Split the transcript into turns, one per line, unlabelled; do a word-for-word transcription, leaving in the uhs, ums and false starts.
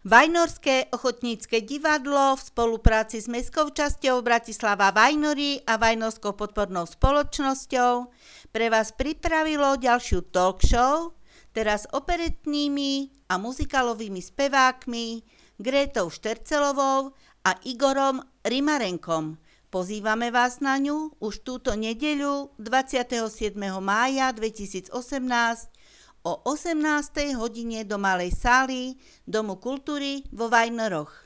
Vajnorské ochotnícke divadlo v spolupráci s Mestskou časťou Bratislava Vajnory a Vajnorskou podpornou spoločnosťou pre vás pripravilo ďalšiu talk show, teraz s operetnými a muzikálovými spevákmi Grétou Štercelovou a Igorom Rimarenkom. Pozývame vás na ňu už túto nedeľu dvadsiateho siedmeho mája dvetisícosemnásť o osemnástej hodine do Malej sály Domu kultúry vo Vajnoroch.